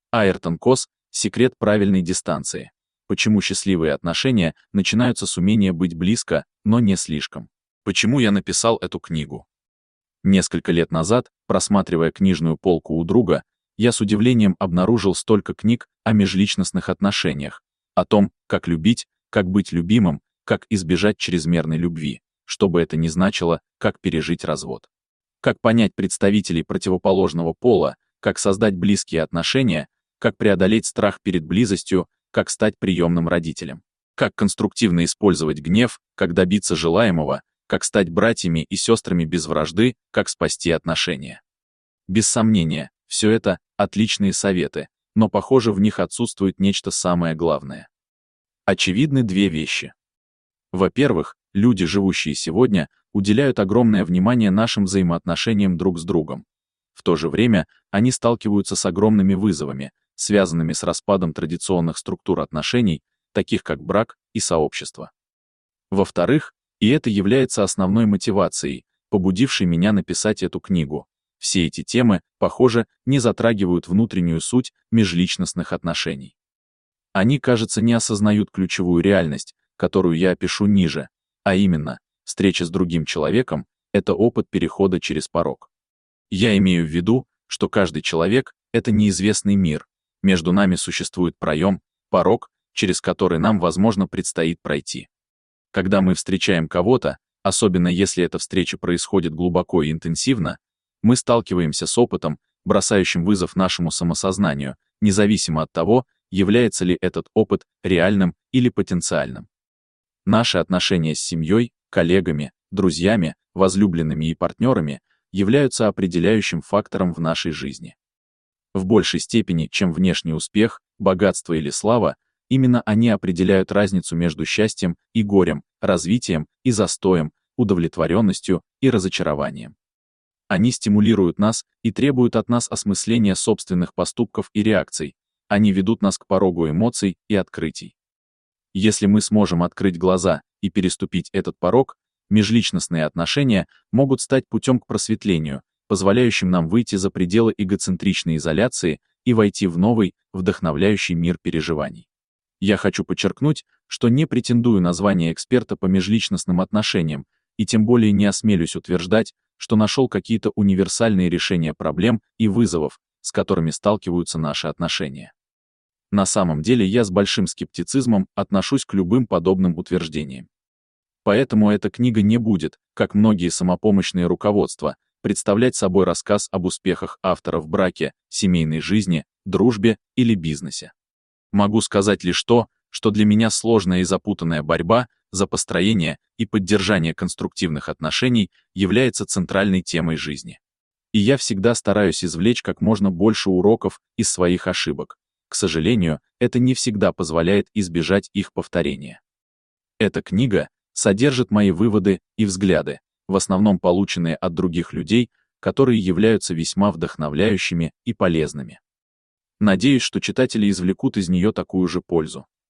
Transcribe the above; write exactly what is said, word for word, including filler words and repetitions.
Айртон Косс «Секрет правильной дистанции. Почему счастливые отношения начинаются с умения быть близко, но не слишком». Почему я написал эту книгу? Несколько лет назад, просматривая книжную полку у друга, я с удивлением обнаружил столько книг о межличностных отношениях, о том, как любить, как быть любимым, как избежать чрезмерной любви, что бы это ни значило, как пережить развод. Как понять представителей противоположного пола, как создать близкие отношения, как преодолеть страх перед близостью, как стать приемным родителем. Как конструктивно использовать гнев, как добиться желаемого, как стать братьями и сестрами без вражды, как спасти отношения. Без сомнения, все это отличные советы, но, похоже, в них отсутствует нечто самое главное. Очевидны две вещи. Во-первых, люди, живущие сегодня, уделяют огромное внимание нашим взаимоотношениям друг с другом. В то же время они сталкиваются с огромными вызовами, связанными с распадом традиционных структур отношений, таких как брак и сообщество. Во-вторых, и это является основной мотивацией, побудившей меня написать эту книгу, все эти темы, похоже, не затрагивают внутреннюю суть межличностных отношений. Они, кажется, не осознают ключевую реальность, которую я опишу ниже, а именно, встреча с другим человеком — это опыт перехода через порог. Я имею в виду, что каждый человек — это неизвестный мир, между нами существует проем, порог, через который нам, возможно, предстоит пройти. Когда мы встречаем кого-то, особенно если эта встреча происходит глубоко и интенсивно, мы сталкиваемся с опытом, бросающим вызов нашему самосознанию, независимо от того, является ли этот опыт реальным или потенциальным. Наши отношения с семьей, коллегами, друзьями, возлюбленными и партнерами являются определяющим фактором в нашей жизни. В большей степени, чем внешний успех, богатство или слава, именно они определяют разницу между счастьем и горем, развитием и застоем, удовлетворенностью и разочарованием. Они стимулируют нас и требуют от нас осмысления собственных поступков и реакций. Они ведут нас к порогу эмоций и открытий. Если мы сможем открыть глаза и переступить этот порог, межличностные отношения могут стать путем к просветлению, позволяющим нам выйти за пределы эгоцентричной изоляции и войти в новый, вдохновляющий мир переживаний. Я хочу подчеркнуть, что не претендую на звание эксперта по межличностным отношениям, и тем более не осмелюсь утверждать, что нашел какие-то универсальные решения проблем и вызовов, с которыми сталкиваются наши отношения. На самом деле я с большим скептицизмом отношусь к любым подобным утверждениям. Поэтому эта книга не будет, как многие самопомощные руководства, представлять собой рассказ об успехах автора в браке, семейной жизни, дружбе или бизнесе. Могу сказать лишь то, что для меня сложная и запутанная борьба за построение и поддержание конструктивных отношений является центральной темой жизни. И я всегда стараюсь извлечь как можно больше уроков из своих ошибок. К сожалению, это не всегда позволяет избежать их повторения. Эта книга содержит мои выводы и взгляды, в основном полученные от других людей, которые являются весьма вдохновляющими и полезными. Надеюсь, что читатели извлекут из нее такую же пользу.